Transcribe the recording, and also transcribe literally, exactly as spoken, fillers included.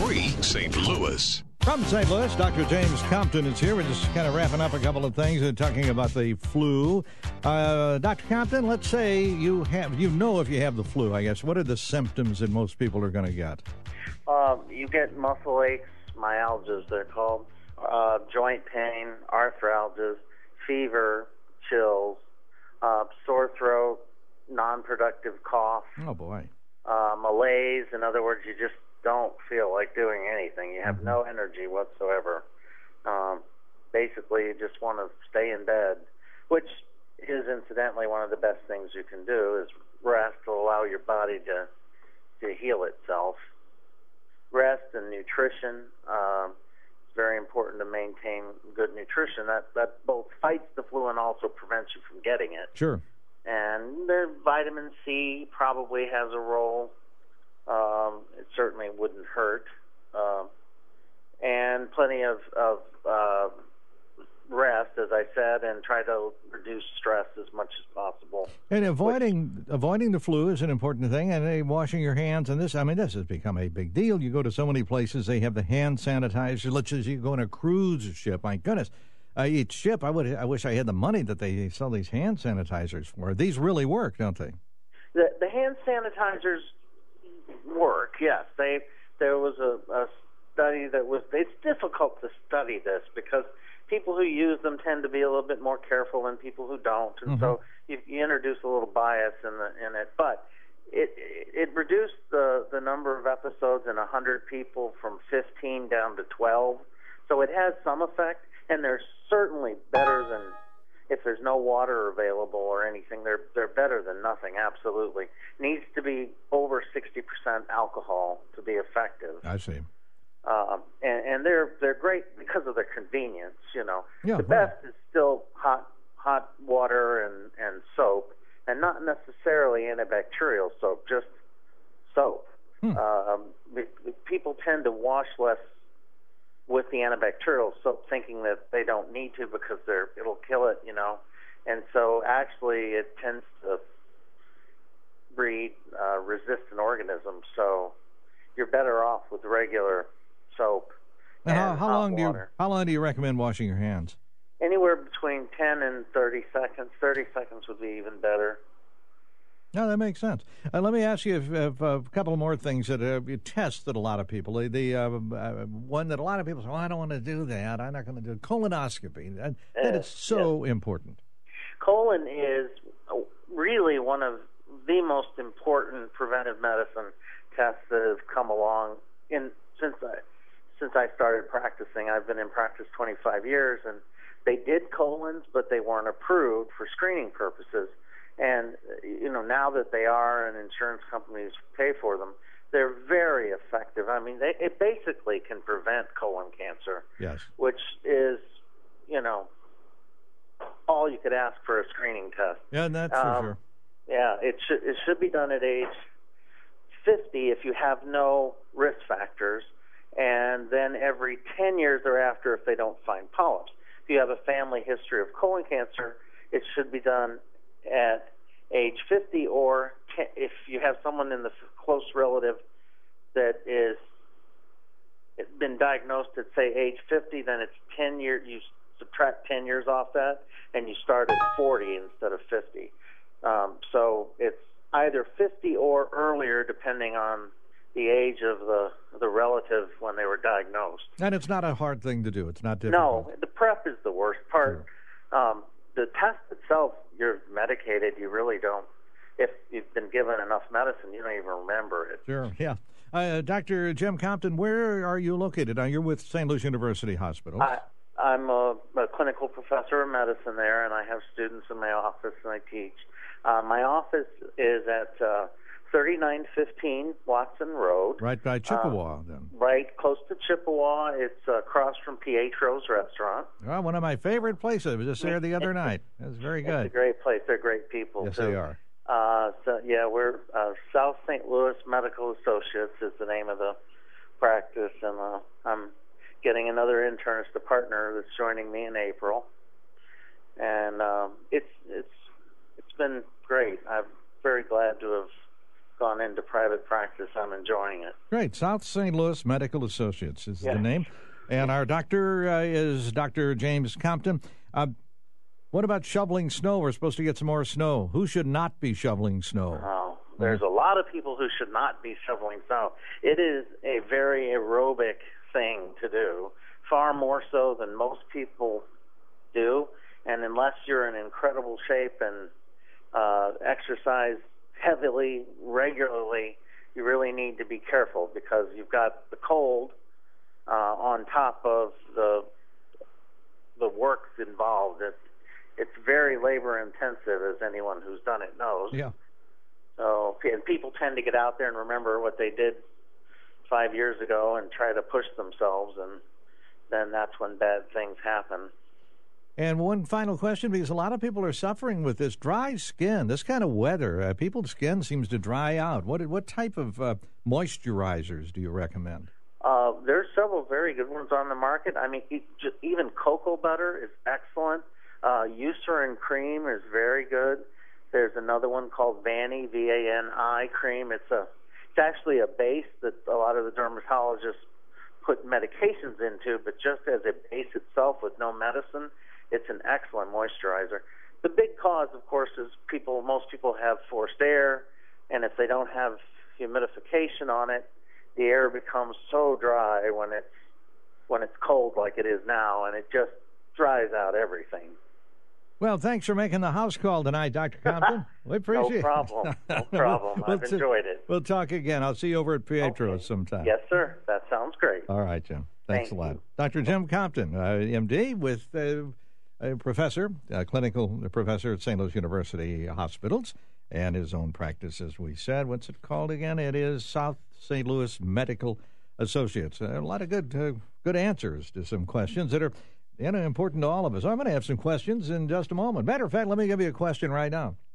free Saint Louis. From Saint Louis, Doctor James Compton is here. We're just kind of wrapping up a couple of things and talking about the flu. Uh, Doctor Compton, let's say you have, you know if you have the flu, I guess. What are the symptoms that most people are going to get? Uh, you get muscle aches, myalgias they're called, uh, joint pain, arthralgias, fever, chills, uh, sore throat, non-productive cough. Oh, boy. Uh, malaise. In other words, you just don't feel like doing anything. You have Mm-hmm. no energy whatsoever. Um, basically, you just want to stay in bed, which is incidentally one of the best things you can do is rest to allow your body to to heal itself. Rest and nutrition. Um, it's very important to maintain good nutrition. That that both fights the flu and also prevents you from getting it. Sure. And the vitamin C probably has a role. Um, it certainly wouldn't hurt. Um, and plenty of, of uh, rest, as I said, and try to reduce stress as much as possible. And avoiding avoiding the flu is an important thing, and uh, washing your hands and this, I mean, this has become a big deal. You go to so many places, they have the hand sanitizer. Let's say you go on a cruise ship, my goodness. Uh, each ship, I would, I wish I had the money that they sell these hand sanitizers for. These really work, don't they? The, the hand sanitizers work, yes. They there was a, a study that was. It's difficult to study this because people who use them tend to be a little bit more careful than people who don't, and mm-hmm. so you, you introduce a little bias in the in it. But it it reduced the the number of episodes in a hundred people from fifteen down to twelve. So it has some effect. And they're certainly better than if there's no water available or anything. They're they're better than nothing. Absolutely, needs to be over sixty percent alcohol to be effective. I see. Um, and, and they're they're great because of their convenience. You know, yeah, the right. best is still hot hot water and and soap, and not necessarily antibacterial soap, just soap. Hmm. Um, people tend to wash less with the antibacterial soap, thinking that they don't need to because they're it'll kill it, you know. And so actually it tends to breed uh, resistant organisms. So you're better off with regular soap. And and how, how hot long do you water. how long do you recommend washing your hands? Anywhere between ten and thirty seconds. Thirty seconds would be even better. No, that makes sense. Uh, let me ask you if, if, uh, a couple more things that uh, you test that a lot of people. The, the uh, uh, one that a lot of people say, "Oh, I don't want to do that. I'm not going to do it." Colonoscopy. That, that is so yes. important. Colon is really one of the most important preventive medicine tests that have come along in since I since I started practicing. I've been in practice twenty-five years, and they did colons, but they weren't approved for screening purposes. And, you know, now that they are and insurance companies pay for them, they're very effective. I mean, they, it basically can prevent colon cancer, yes, which is, you know, all you could ask for a screening test. Yeah, that's um, for sure. Yeah, it should, it should be done at age fifty if you have no risk factors, and then every ten years thereafter if they don't find polyps. If you have a family history of colon cancer, it should be done at age fifty, or ten, if you have someone in the close relative that is been diagnosed at, say, age fifty, then it's ten years. You subtract ten years off that, and you start at forty instead of fifty. Um, so it's either fifty or earlier, depending on the age of the the relative when they were diagnosed. And it's not a hard thing to do. It's not difficult. No, the prep is the worst part. Sure. Um, the test itself, you're medicated. You really don't. If you've been given enough medicine, you don't even remember it. Sure, yeah. Uh, Doctor Jim Compton, where are you located? Now, you're with Saint Louis University Hospital. I, I'm a, a clinical professor of medicine there, and I have students in my office, and I teach. Uh, my office is at uh, thirty-nine fifteen Watson Road. Right by Chippewa, uh, then. Right close to Chippewa. It's uh, across from Pietro's restaurant. Well, one of my favorite places. I was just there the other night. It was very good. It's a great place. They're great people, Yes, too. they are. Uh, so, yeah, we're uh, South Saint Louis Medical Associates is the name of the practice, and uh, I'm getting another internist, a partner that's joining me in April, and um, it's it's it's been great. I'm very glad to have gone into private practice. I'm enjoying it. Great. South Saint Louis Medical Associates is Yes. the name. And our doctor uh, is Doctor James Compton. Uh, what about shoveling snow? We're supposed to get some more snow. Who should not be shoveling snow? Oh, there's a lot of people who should not be shoveling snow. It is a very aerobic thing to do, far more so than most people do. And unless you're in incredible shape and uh, exercise heavily, regularly, you really need to be careful because you've got the cold uh, on top of the the work involved. It's, it's very labor intensive, as anyone who's done it knows. Yeah. So, and people tend to get out there and remember what they did five years ago and try to push themselves, and then that's when bad things happen. And one final question, because a lot of people are suffering with this dry skin, this kind of weather. Uh, people's skin seems to dry out. What what type of uh, moisturizers do you recommend? Uh, there's several very good ones on the market. I mean, e- just even cocoa butter is excellent. Uh, Eucerin cream is very good. There's another one called Vani, V A N I cream. It's a, it's actually a base that a lot of the dermatologists put medications into, but just as a base itself with no medicine, it's an excellent moisturizer. The big cause, of course, is people. Most people have forced air, and if they don't have humidification on it, the air becomes so dry when it's when it's cold like it is now, and it just dries out everything. Well, thanks for making the house call tonight, Doctor Compton. We appreciate No it. problem. No problem. We'll I've t- enjoyed it. We'll talk again. I'll see you over at Pietro's Okay. sometime. Yes, sir. That sounds great. All right, Jim. Thanks Thank a lot. you. Doctor Jim Compton, uh, M D, with uh, a professor, a clinical professor at Saint Louis University Hospitals, and his own practice, as we said. What's it called again? It is South Saint Louis Medical Associates. Uh, a lot of good, uh, good answers to some questions that are you know, important to all of us. I'm going to have some questions in just a moment. Matter of fact, let me give you a question right now.